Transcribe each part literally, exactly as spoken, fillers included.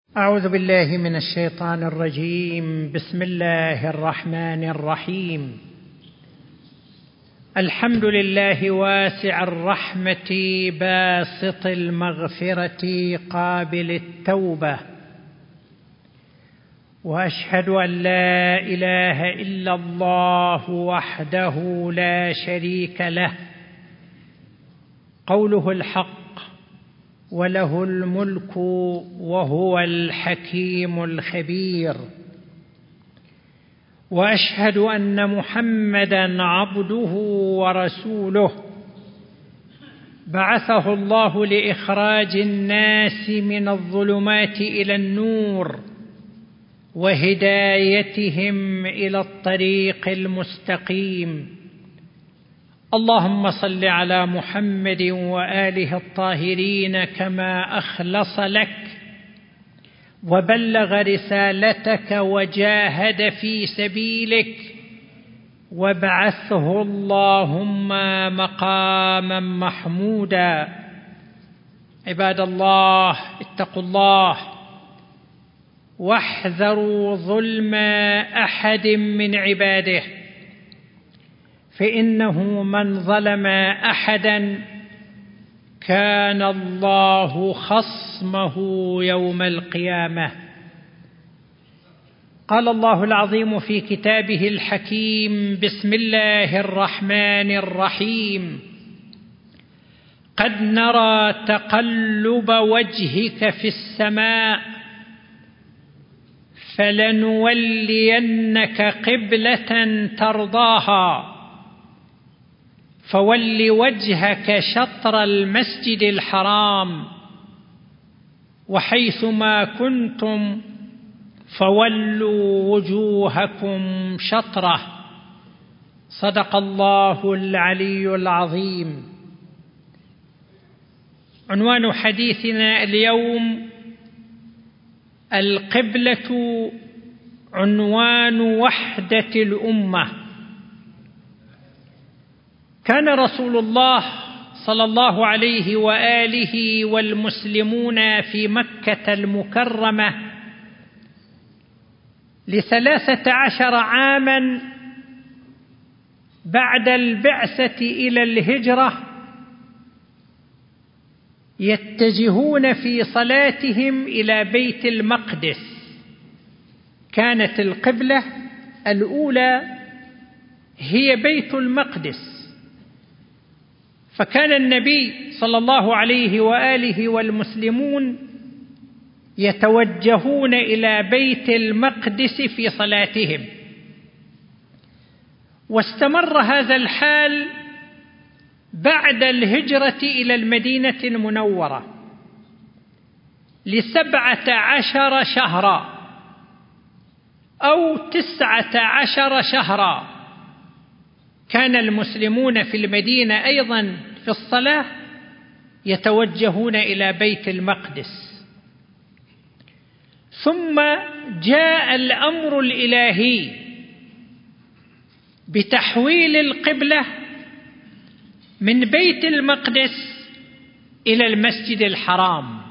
أعوذ بالله من الشيطان الرجيم. بسم الله الرحمن الرحيم. الحمد لله واسع الرحمة باسط المغفرة قابل التوبة، وأشهد أن لا إله إلا الله وحده لا شريك له، قوله الحق وله الملك وهو الحكيم الخبير. وأشهد أن محمدًا عبده ورسوله بعثه الله لإخراج الناس من الظلمات إلى النور وهدايتهم إلى الطريق المستقيم. اللهم صل على محمد وآله الطاهرين كما أخلص لك وبلغ رسالتك وجاهد في سبيلك، وابعثه اللهم مقاما محمودا. عباد الله، اتقوا الله واحذروا ظلم أحد من عباده، فإنه من ظلم أحدا كان الله خصمه يوم القيامة. قال الله العظيم في كتابه الحكيم: بسم الله الرحمن الرحيم. قد نرى تقلب وجهك في السماء فلنولينك قبلة ترضاها فول وجهك شطر المسجد الحرام وحيثما كنتم فولوا وجوهكم شطره. صدق الله العلي العظيم. عنوان حديثنا اليوم: القبلة عنوان وحدة الأمة. كان رسول الله صلى الله عليه وآله والمسلمون في مكة المكرمة لثلاثة عشر عاما بعد البعثة إلى الهجرة يتجهون في صلاتهم إلى بيت المقدس. كانت القبلة الأولى هي بيت المقدس، فكان النبي صلى الله عليه وآله والمسلمون يتوجهون إلى بيت المقدس في صلاتهم، واستمر هذا الحال بعد الهجرة إلى المدينة المنورة لسبعة عشر شهرا أو تسعة عشر شهرا. كان المسلمون في المدينة أيضا في الصلاة يتوجهون إلى بيت المقدس. ثم جاء الأمر الإلهي بتحويل القبلة من بيت المقدس إلى المسجد الحرام،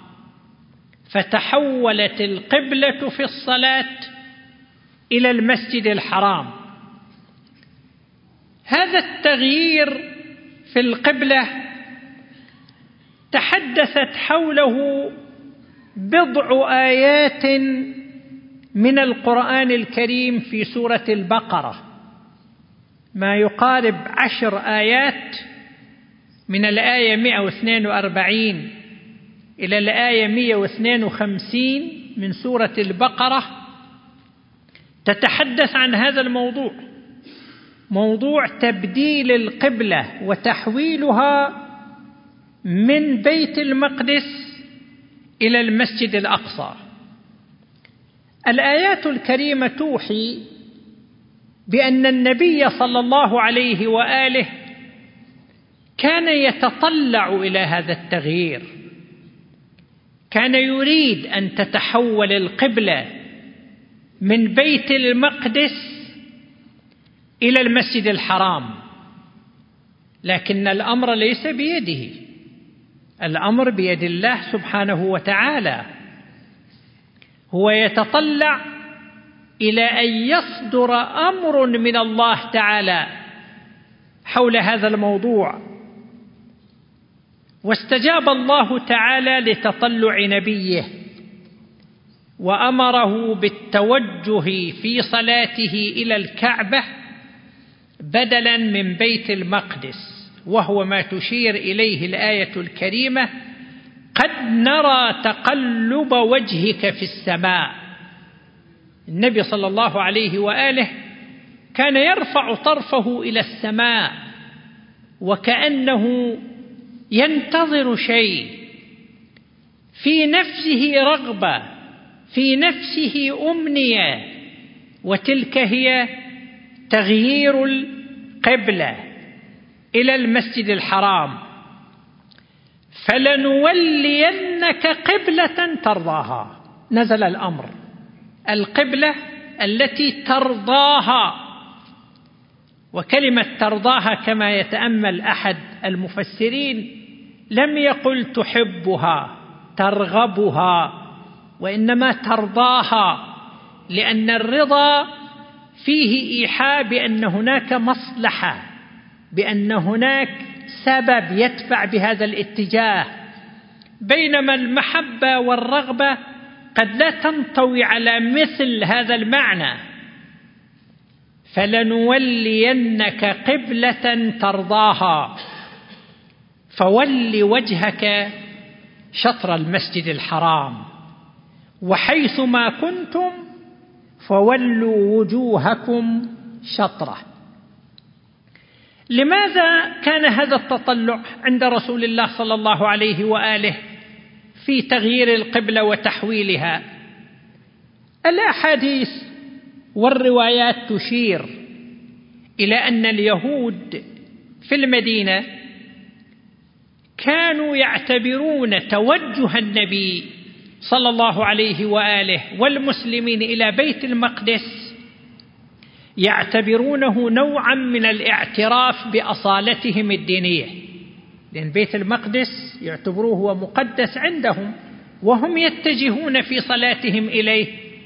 فتحولت القبلة في الصلاة إلى المسجد الحرام. هذا التغيير في القبلة تحدثت حوله بضع آيات من القرآن الكريم في سورة البقرة، ما يقارب عشر آيات من الآية مئة واثنين وأربعين إلى الآية مئة واثنين وخمسين من سورة البقرة تتحدث عن هذا الموضوع، موضوع تبديل القبلة وتحويلها من بيت المقدس إلى المسجد الأقصى. الآيات الكريمة توحي بأن النبي صلى الله عليه وآله كان يتطلع إلى هذا التغيير، كان يريد أن تتحول القبلة من بيت المقدس إلى المسجد الحرام، لكن الأمر ليس بيده، الأمر بيد الله سبحانه وتعالى. هو يتطلع إلى أن يصدر أمر من الله تعالى حول هذا الموضوع، واستجاب الله تعالى لتطلع نبيه وأمره بالتوجه في صلاته إلى الكعبة بدلاً من بيت المقدس، وهو ما تشير إليه الآية الكريمة: قد نرى تقلب وجهك في السماء. النبي صلى الله عليه وآله كان يرفع طرفه إلى السماء وكأنه ينتظر شيء، في نفسه رغبة، في نفسه أمنية، وتلك هي تغيير القبلة إلى المسجد الحرام. فلنولينك قبلة ترضاها، نزل الأمر، القبلة التي ترضاها. وكلمة ترضاها كما يتأمل أحد المفسرين لم يقل تحبها ترغبها، وإنما ترضاها، لأن الرضا فيه إيحاء بأن هناك مصلحة، بأن هناك سبب يدفع بهذا الاتجاه، بينما المحبة والرغبة قد لا تنطوي على مثل هذا المعنى. فلنولينك قبلة ترضاها فول وجهك شطر المسجد الحرام وحيث ما كنتم فولوا وجوهكم شطره. لماذا كان هذا التطلع عند رسول الله صلى الله عليه وآله في تغيير القبلة وتحويلها؟ الأحاديث والروايات تشير إلى أن اليهود في المدينة كانوا يعتبرون توجه النبي صلى الله عليه وآله والمسلمين إلى بيت المقدس، يعتبرونه نوعا من الاعتراف بأصالتهم الدينية، لأن بيت المقدس يعتبروه هو مقدس عندهم، وهم يتجهون في صلاتهم إليه،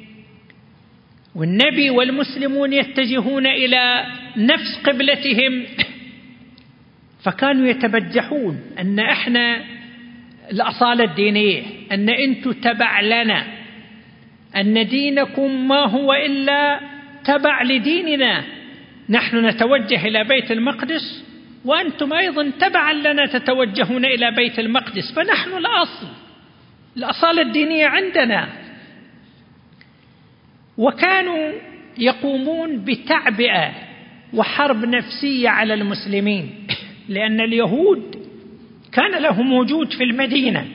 والنبي والمسلمون يتجهون إلى نفس قبلتهم. فكانوا يتبجحون أن إحنا الأصالة الدينية، أن أنتم تبع لنا، أن دينكم ما هو إلا تبع لديننا، نحن نتوجه إلى بيت المقدس وأنتم أيضا تبعا لنا تتوجهون إلى بيت المقدس، فنحن الأصل، الأصالة الدينية عندنا. وكانوا يقومون بتعبئة وحرب نفسية على المسلمين، لأن اليهود كان لهم وجود في المدينة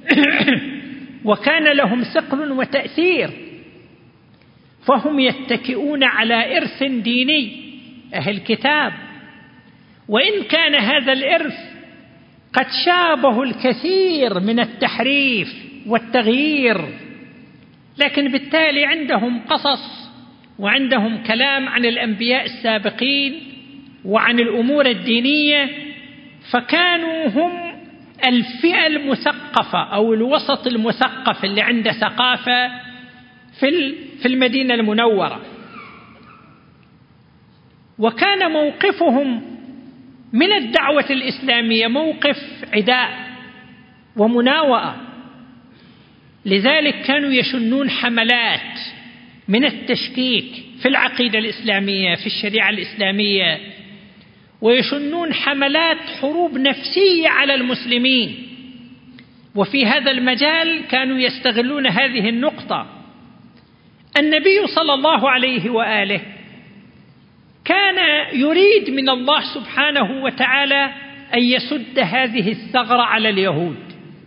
وكان لهم ثقل وتأثير، فهم يتكئون على إرث ديني أهل الكتاب، وإن كان هذا الإرث قد شابه الكثير من التحريف والتغيير، لكن بالتالي عندهم قصص وعندهم كلام عن الأنبياء السابقين وعن الأمور الدينية، فكانوا هم الفئة المثقفة أو الوسط المثقف اللي عنده ثقافة في في المدينة المنورة. وكان موقفهم من الدعوة الإسلامية موقف عداء ومناوئة، لذلك كانوا يشنون حملات من التشكيك في العقيدة الإسلامية في الشريعة الإسلامية، ويشنون حملات حروب نفسية على المسلمين. وفي هذا المجال كانوا يستغلون هذه النقطة. النبي صلى الله عليه وآله كان يريد من الله سبحانه وتعالى أن يسد هذه الثغرة على اليهود،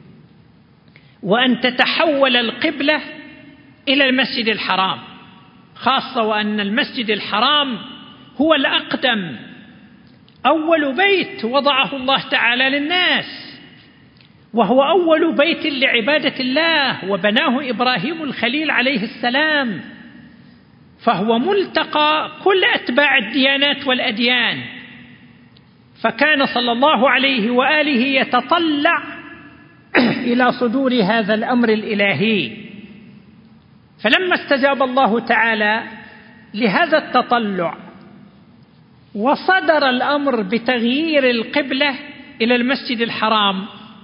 وأن تتحول القبلة إلى المسجد الحرام، خاصة وأن المسجد الحرام هو الأقدم، أول بيت وضعه الله تعالى للناس، وهو أول بيت لعبادة الله، وبناه إبراهيم الخليل عليه السلام، فهو ملتقى كل أتباع الديانات والأديان. فكان صلى الله عليه وآله يتطلع إلى صدور هذا الأمر الإلهي. فلما استجاب الله تعالى لهذا التطلع وصدر الأمر بتغيير القبلة إلى المسجد الحرام،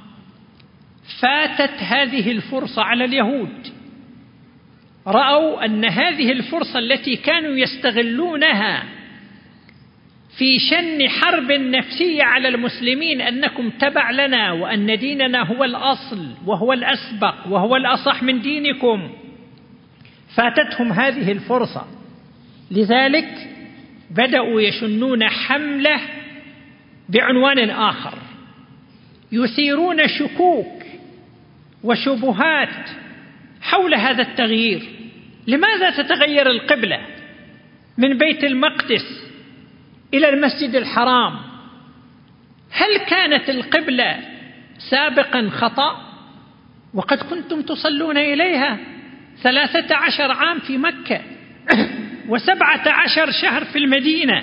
فاتت هذه الفرصة على اليهود. رأوا أن هذه الفرصة التي كانوا يستغلونها في شن حرب نفسية على المسلمين، أنكم تبع لنا وأن ديننا هو الأصل وهو الأسبق وهو الأصح من دينكم، فاتتهم هذه الفرصة. لذلك بدأوا يشنون حملة بعنوان آخر، يثيرون شكوك وشبهات حول هذا التغيير. لماذا تتغير القبلة من بيت المقدس إلى المسجد الحرام؟ هل كانت القبلة سابقا خطأ وقد كنتم تصلون إليها ثلاثة عشر عام في مكة وسبعة عشر شهر في المدينة؟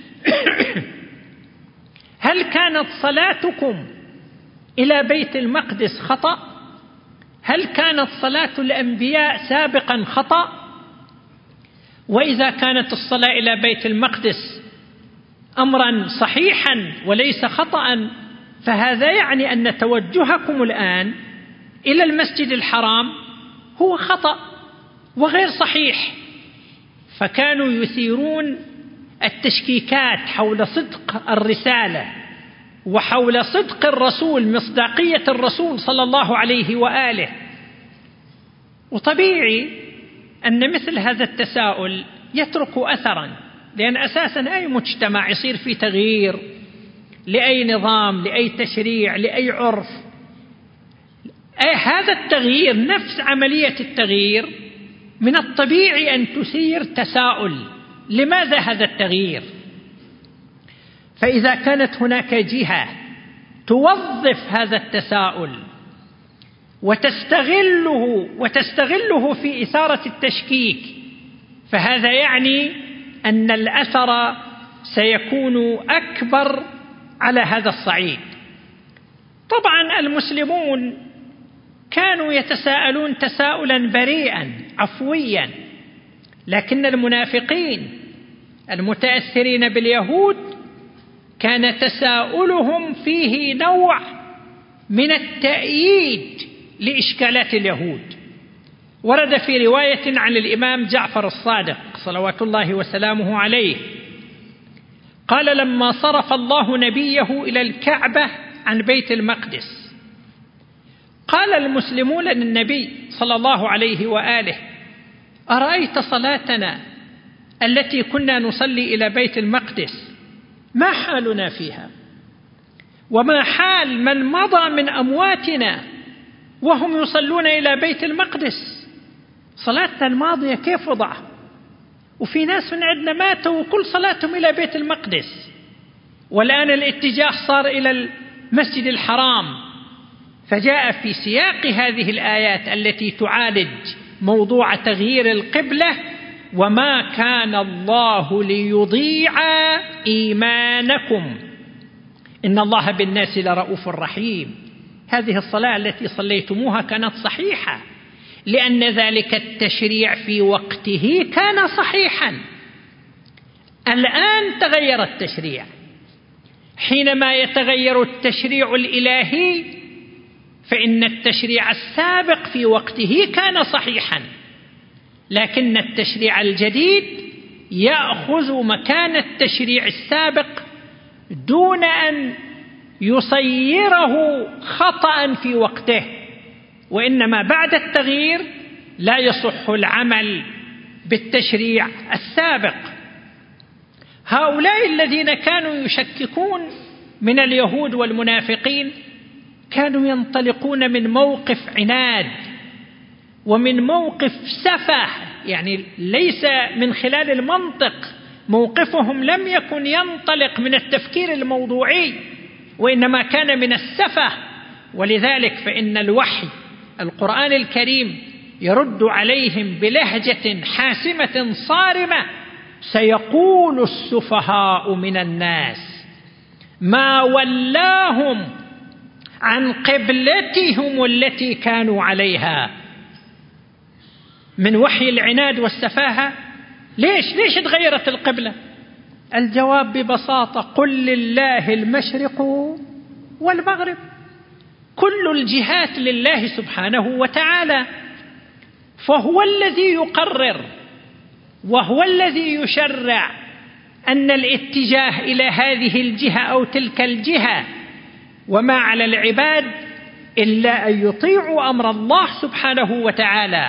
هل كانت صلاتكم إلى بيت المقدس خطأ؟ هل كانت صلاة الأنبياء سابقا خطأ؟ وإذا كانت الصلاة إلى بيت المقدس أمرا صحيحا وليس خطأ، فهذا يعني أن توجهكم الآن إلى المسجد الحرام هو خطأ وغير صحيح. فكانوا يثيرون التشكيكات حول صدق الرسالة وحول صدق الرسول، مصداقية الرسول صلى الله عليه وآله. وطبيعي أن مثل هذا التساؤل يترك أثرا، لأن أساسا أي مجتمع يصير فيه تغيير لأي نظام، لأي تشريع، لأي عرف، أي هذا التغيير نفس عملية التغيير من الطبيعي أن تثير تساؤل: لماذا هذا التغيير؟ فإذا كانت هناك جهة توظف هذا التساؤل وتستغله وتستغله في إثارة التشكيك، فهذا يعني أن الأثر سيكون أكبر على هذا الصعيد. طبعا المسلمون كانوا يتساءلون تساؤلا بريئا عفويا، لكن المنافقين المتأثرين باليهود كان تساؤلهم فيه نوع من التأييد لإشكالات اليهود. ورد في رواية عن الإمام جعفر الصادق صلوات الله وسلامه عليه قال: لما صرف الله نبيه إلى الكعبة عن بيت المقدس، قال المسلمون للنبي صلى الله عليه وآله: أرأيت صلاتنا التي كنا نصلي إلى بيت المقدس ما حالنا فيها؟ وما حال من مضى من أمواتنا وهم يصلون إلى بيت المقدس؟ صلاتنا الماضية كيف وضعها؟ وفي ناس من عندنا ماتوا وكل صلاتهم إلى بيت المقدس، والآن الاتجاه صار إلى المسجد الحرام. فجاء في سياق هذه الآيات التي تعالج موضوع تغيير القبلة: وما كان الله ليضيع إيمانكم إن الله بالناس لرؤوف رحيم. هذه الصلاة التي صليتموها كانت صحيحة، لأن ذلك التشريع في وقته كان صحيحا. الآن تغير التشريع. حينما يتغير التشريع الإلهي فإن التشريع السابق في وقته كان صحيحا، لكن التشريع الجديد يأخذ مكان التشريع السابق دون أن يصيره خطأ في وقته، وإنما بعد التغيير لا يصح العمل بالتشريع السابق. هؤلاء الذين كانوا يشككون من اليهود والمنافقين كانوا ينطلقون من موقف عناد ومن موقف سفه، يعني ليس من خلال المنطق. موقفهم لم يكن ينطلق من التفكير الموضوعي، وإنما كان من السفه. ولذلك فإن الوحي القرآن الكريم يرد عليهم بلهجة حاسمة صارمة: سيقول السفهاء من الناس ما ولاهم عن قبلتهم التي كانوا عليها. من وحي العناد والسفاهة؟ ليش ليش تغيرت القبلة؟ الجواب ببساطة: قل لله المشرق والمغرب، كل الجهات لله سبحانه وتعالى، فهو الذي يقرر وهو الذي يشرع أن الاتجاه إلى هذه الجهة أو تلك الجهة، وما على العباد إلا أن يطيعوا أمر الله سبحانه وتعالى.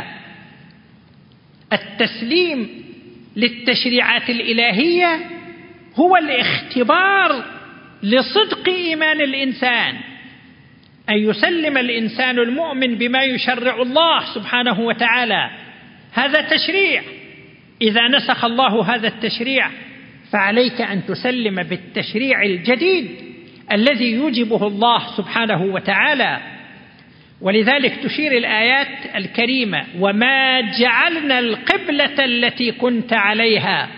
التسليم للتشريعات الإلهية هو الاختبار لصدق إيمان الإنسان، أن يسلم الإنسان المؤمن بما يشرع الله سبحانه وتعالى. هذا تشريع، إذا نسخ الله هذا التشريع فعليك أن تسلم بالتشريع الجديد الذي يوجبه الله سبحانه وتعالى. ولذلك تشير الآيات الكريمة: وما جعلنا القبلة التي كنت عليها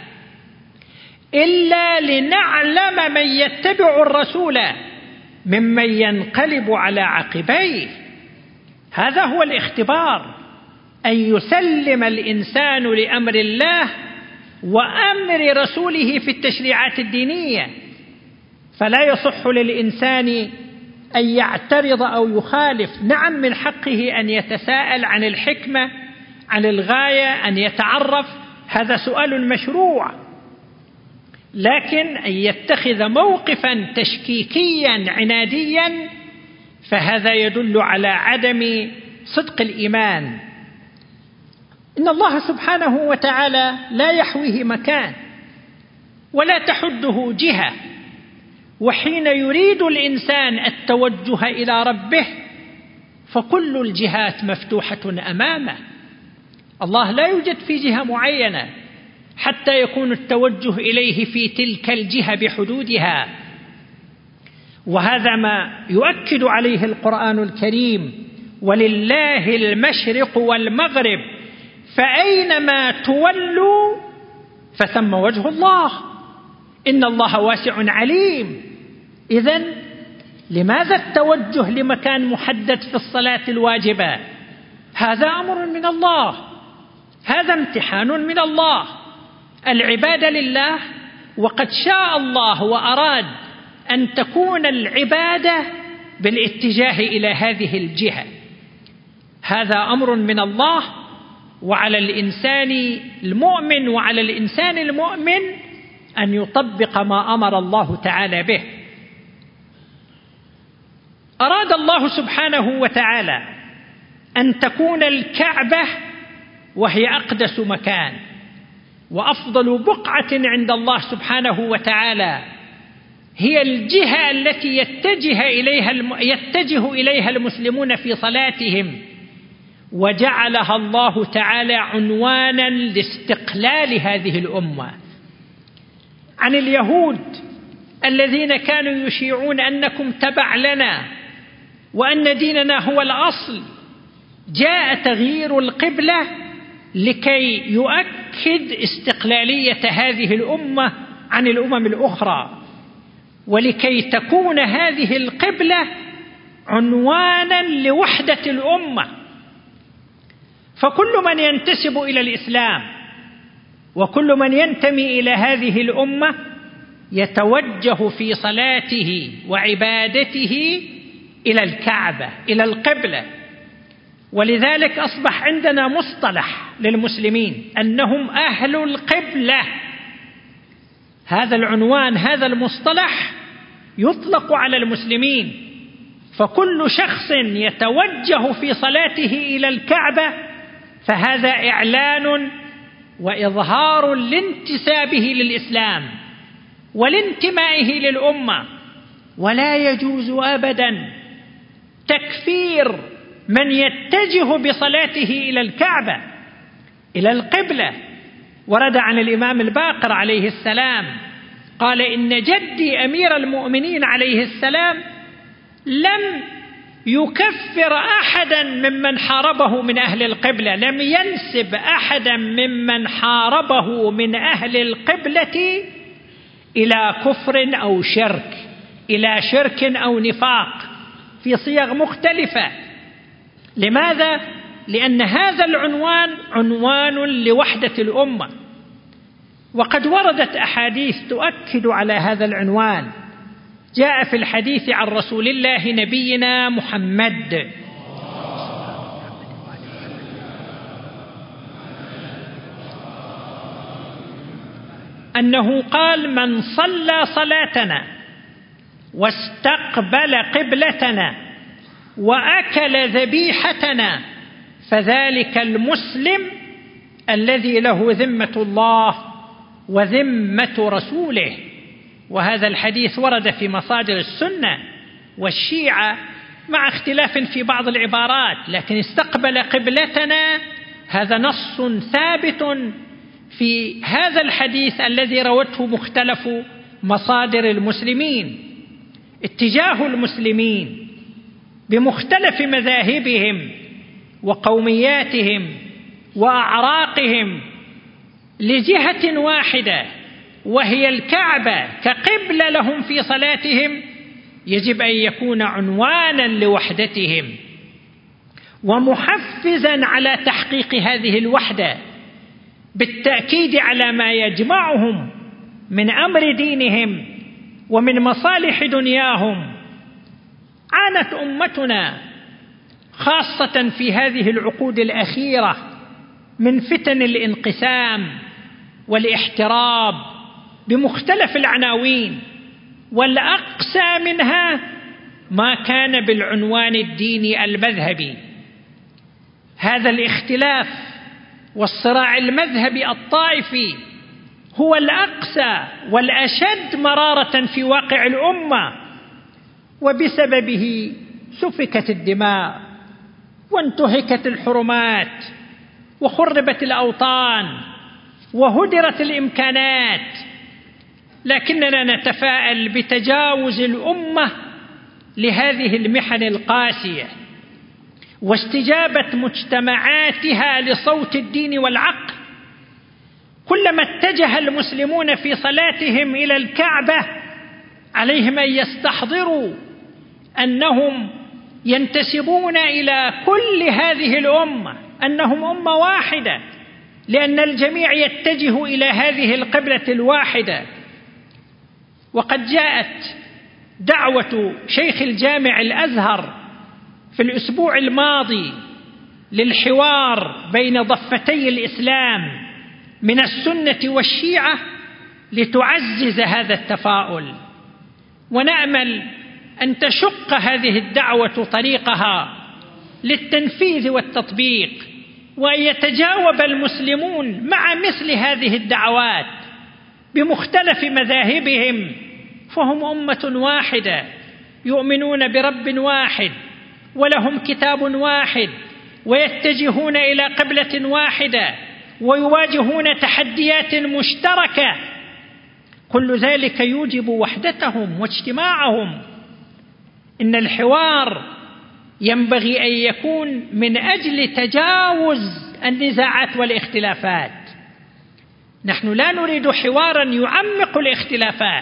إلا لنعلم من يتبع الرسول ممن ينقلب على عقبيه. هذا هو الاختبار، أن يسلم الإنسان لأمر الله وأمر رسوله في التشريعات الدينية. فلا يصح للإنسان أن يعترض أو يخالف. نعم، من حقه أن يتساءل عن الحكمة، عن الغاية، أن يتعرف، هذا سؤال مشروع، لكن أن يتخذ موقفا تشكيكيا عناديا فهذا يدل على عدم صدق الإيمان. إن الله سبحانه وتعالى لا يحويه مكان ولا تحده جهة، وحين يريد الإنسان التوجه إلى ربه فكل الجهات مفتوحة أمامه. الله لا يوجد في جهة معينة حتى يكون التوجه إليه في تلك الجهة بحدودها، وهذا ما يؤكد عليه القرآن الكريم: ولله المشرق والمغرب فأينما تولوا فثم وجه الله إن الله واسع عليم. إذن لماذا التوجه لمكان محدد في الصلاة الواجبة؟ هذا أمر من الله، هذا امتحان من الله. العبادة لله، وقد شاء الله وأراد أن تكون العبادة بالاتجاه إلى هذه الجهة. هذا أمر من الله، وعلى الإنسان المؤمن وعلى الإنسان المؤمن أن يطبق ما أمر الله تعالى به. أراد الله سبحانه وتعالى أن تكون الكعبة وهي أقدس مكان وأفضل بقعة عند الله سبحانه وتعالى، هي الجهة التي يتجه إليها يتجه إليها المسلمون في صلاتهم، وجعلها الله تعالى عنوانا لاستقلال هذه الأمة عن اليهود الذين كانوا يشيعون أنكم تبع لنا وأن ديننا هو الأصل. جاء تغيير القبلة لكي يؤكد استقلالية هذه الأمة عن الأمم الأخرى، ولكي تكون هذه القبلة عنوانا لوحدة الأمة. فكل من ينتسب إلى الإسلام وكل من ينتمي إلى هذه الأمة يتوجه في صلاته وعبادته إلى الكعبة، إلى القبلة. ولذلك أصبح عندنا مصطلح للمسلمين أنهم أهل القبلة. هذا العنوان، هذا المصطلح يطلق على المسلمين. فكل شخص يتوجه في صلاته إلى الكعبة فهذا إعلان وإظهار لانتسابه للإسلام ولانتمائه للأمة. ولا يجوز أبدا تكفير من يتجه بصلاته إلى الكعبة، إلى القبلة. ورد عن الإمام الباقر عليه السلام قال: إن جدي أمير المؤمنين عليه السلام لم يكفر أحدا ممن حاربه من أهل القبلة، لم ينسب أحدا ممن حاربه من أهل القبلة إلى كفر أو شرك، إلى شرك أو نفاق في صيغ مختلفة. لماذا؟ لأن هذا العنوان عنوان لوحدة الأمة، وقد وردت أحاديث تؤكد على هذا العنوان. جاء في الحديث عن رسول الله نبينا محمد أنه قال: من صلى صلاتنا واستقبل قبلتنا وأكل ذبيحتنا فذلك المسلم الذي له ذمة الله وذمة رسوله. وهذا الحديث ورد في مصادر السنة والشيعة مع اختلاف في بعض العبارات، لكن استقبل قبلتنا هذا نص ثابت في هذا الحديث الذي روته مختلف مصادر المسلمين. اتجاه المسلمين بمختلف مذاهبهم وقومياتهم وأعراقهم لجهة واحدة وهي الكعبة كقبلة لهم في صلاتهم يجب أن يكون عنوانا لوحدتهم ومحفزا على تحقيق هذه الوحدة بالتأكيد على ما يجمعهم من أمر دينهم ومن مصالح دنياهم. عانت أمتنا خاصة في هذه العقود الأخيرة من فتن الانقسام والاحتراب بمختلف العناوين، والأقسى منها ما كان بالعنوان الديني المذهبي. هذا الاختلاف والصراع المذهبي الطائفي هو الأقسى والأشد مرارة في واقع الأمة، وبسببه سفكت الدماء وانتهكت الحرمات وخربت الأوطان وهدرت الإمكانات. لكننا نتفائل بتجاوز الأمة لهذه المحن القاسية واستجابة مجتمعاتها لصوت الدين والعقل. كلما اتجه المسلمون في صلاتهم إلى الكعبة عليهم أن يستحضروا أنهم ينتسبون إلى كل هذه الأمة، أنهم أمة واحدة، لأن الجميع يتجه إلى هذه القبلة الواحدة. وقد جاءت دعوة شيخ الجامع الأزهر في الأسبوع الماضي للحوار بين ضفتي الإسلام من السنة والشيعة لتعزز هذا التفاؤل، ونأمل أن تشق هذه الدعوة طريقها للتنفيذ والتطبيق، وأن يتجاوب المسلمون مع مثل هذه الدعوات بمختلف مذاهبهم، فهم أمة واحدة يؤمنون برب واحد ولهم كتاب واحد ويتجهون إلى قبلة واحدة ويواجهون تحديات مشتركة. كل ذلك يوجب وحدتهم واجتماعهم. إن الحوار ينبغي أن يكون من أجل تجاوز النزاعات والاختلافات. نحن لا نريد حوارا يعمق الاختلافات.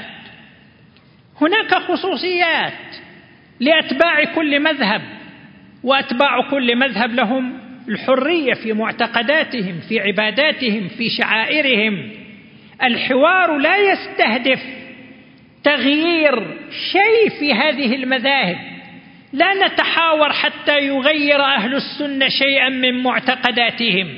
هناك خصوصيات لأتباع كل مذهب، وأتباع كل مذهب لهم الحرية في معتقداتهم، في عباداتهم، في شعائرهم. الحوار لا يستهدف تغيير شيء في هذه المذاهب. لا نتحاور حتى يغير أهل السنة شيئا من معتقداتهم،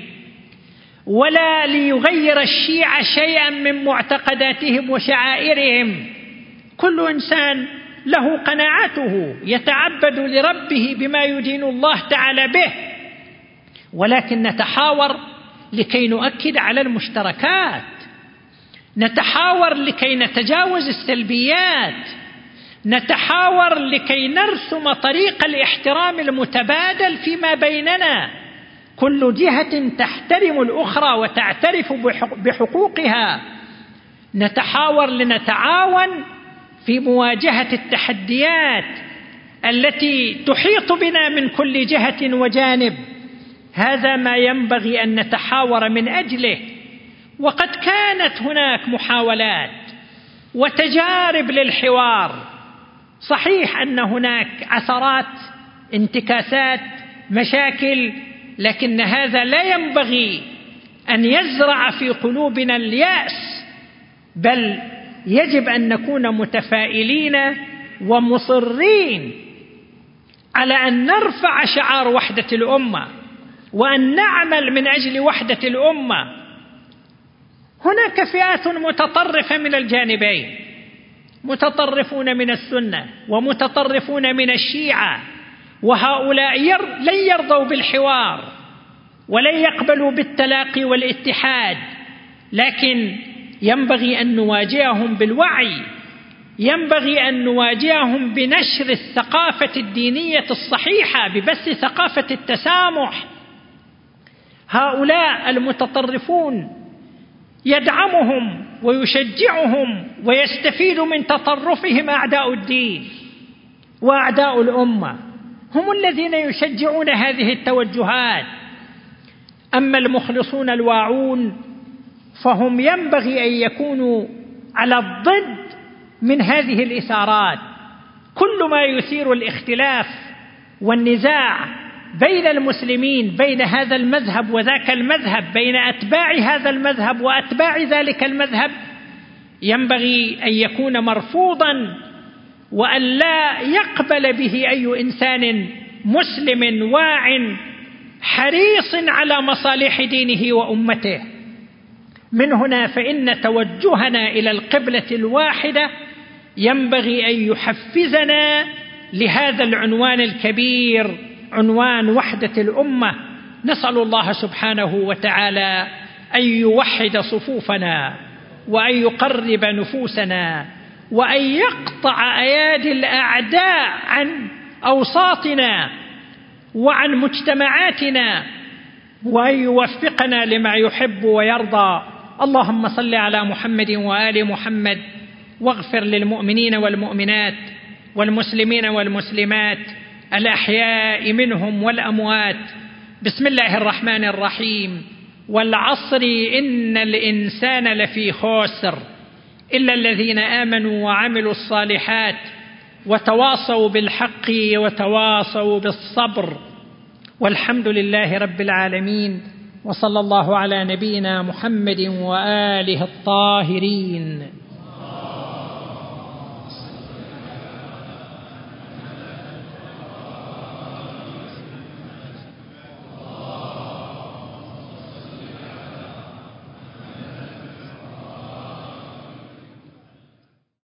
ولا ليغير الشيعة شيئا من معتقداتهم وشعائرهم. كل إنسان له قناعته يتعبد لربه بما يدين الله تعالى به، ولكن نتحاور لكي نؤكد على المشتركات، نتحاور لكي نتجاوز السلبيات، نتحاور لكي نرسم طريق الاحترام المتبادل فيما بيننا، كل جهة تحترم الأخرى وتعترف بحقوقها. نتحاور لنتعاون في مواجهة التحديات التي تحيط بنا من كل جهة وجانب. هذا ما ينبغي أن نتحاور من أجله. وقد كانت هناك محاولات وتجارب للحوار. صحيح أن هناك عثرات، انتكاسات، مشاكل لكن هذا لا ينبغي أن يزرع في قلوبنا اليأس، بل يجب أن نكون متفائلين ومصرين على أن نرفع شعار وحدة الأمة وأن نعمل من أجل وحدة الأمة. هناك فئات متطرفة من الجانبين، متطرفون من السنة ومتطرفون من الشيعة، وهؤلاء ير... لن يرضوا بالحوار ولن يقبلوا بالتلاقي والاتحاد، لكن ينبغي أن نواجههم بالوعي، ينبغي أن نواجههم بنشر الثقافة الدينية الصحيحة، ببث ثقافة التسامح. هؤلاء المتطرفون يدعمهم ويشجعهم ويستفيد من تطرفهم أعداء الدين وأعداء الأمة، هم الذين يشجعون هذه التوجهات. أما المخلصون الواعون فهم ينبغي أن يكونوا على الضد من هذه الإثارات. كل ما يثير الاختلاف والنزاع بين المسلمين، بين هذا المذهب وذاك المذهب، بين أتباع هذا المذهب وأتباع ذلك المذهب، ينبغي أن يكون مرفوضا وأن لا يقبل به أي إنسان مسلم واع حريص على مصالح دينه وأمته. من هنا فإن توجهنا إلى القبلة الواحدة ينبغي أن يحفزنا لهذا العنوان الكبير، عنوان وحدة الأمة. نسأل الله سبحانه وتعالى أن يوحد صفوفنا وأن يقرب نفوسنا وأن يقطع أيادي الأعداء عن أوساطنا وعن مجتمعاتنا، وأن يوفقنا لما يحب ويرضى. اللهم صل على محمد وآل محمد، واغفر للمؤمنين والمؤمنات والمسلمين والمسلمات الأحياء منهم والأموات. بسم الله الرحمن الرحيم. والعصر إن الإنسان لفي خسر إلا الذين آمنوا وعملوا الصالحات وتواصوا بالحق وتواصوا بالصبر. والحمد لله رب العالمين، وصلى الله على نبينا محمد وآله الطاهرين.